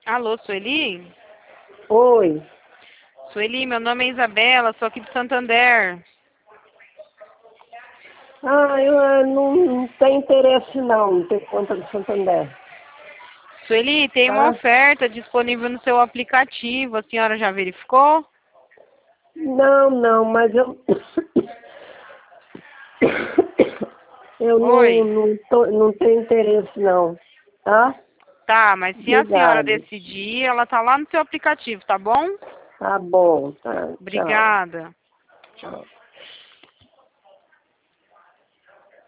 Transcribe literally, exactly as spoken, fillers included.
Alô, Sueli? Oi. Sueli, meu nome é Isabela, sou aqui de Santander. Ah, eu eh, não, não tenho interesse não, não ter conta do Santander. Sueli, tem uma Tá? oferta disponível no seu aplicativo, a senhora já verificou? Não, não, mas eu. Eu não, Oi. não, tô, não tenho interesse não. Tá? Tá, mas se a senhora Obrigado. decidir, ela tá lá no seu aplicativo, tá bom? Tá bom, tá. Tchau. Obrigada. Tchau.